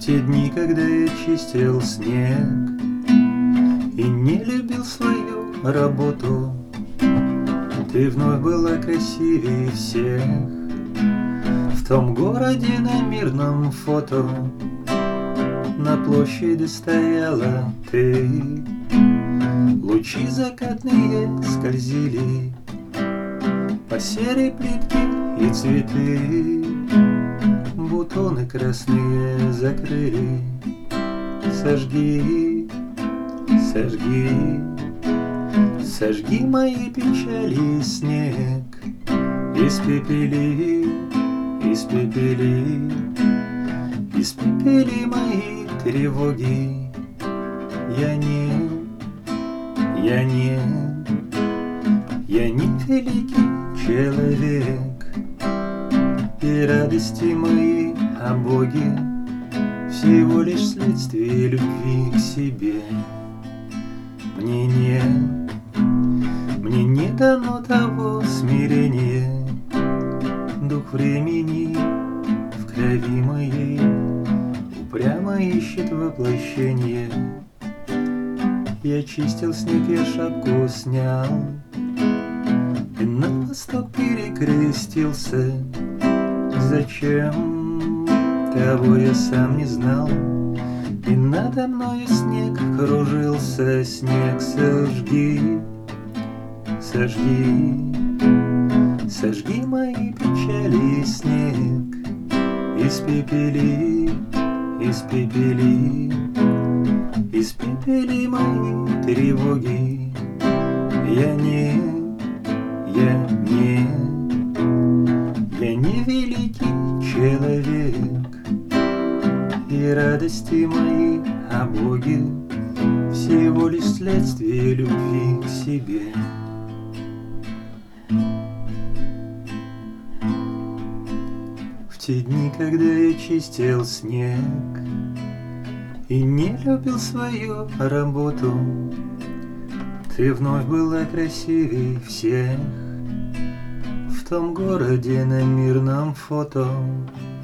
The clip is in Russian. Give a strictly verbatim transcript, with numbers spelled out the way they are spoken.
те дни, когда я чистил снег и не любил свою работу, ты вновь была красивее всех. В том городе на мирном фото на площади стояла ты. Лучи закатные скользили по серой плитке и цветы, бутоны красные закрыли. Сожги, сожги, сожги мои печали, снег, испепели, испепели, испепели мои тревоги. Я не, я не, я не великий человек, и радости мои о Боге всего лишь следствие любви к себе. Мне не, мне не дано того смирения, дух времени в крови моей упрямо ищет воплощение. Я чистил снег, я шапку снял и на восток перекрестился. Зачем? Того я сам не знал. И надо мною снег кружился. Снег, сожги, сожги, сожги мои печали, снег, испепели, испепели, испепели мои тревоги. Я не, я не, я не великий человек, и радости мои о Боге всего лишь следствие любви к себе. В те дни, когда я чистил снег и не любил свою работу, ты вновь была красивей всех. В том городе на мирном фото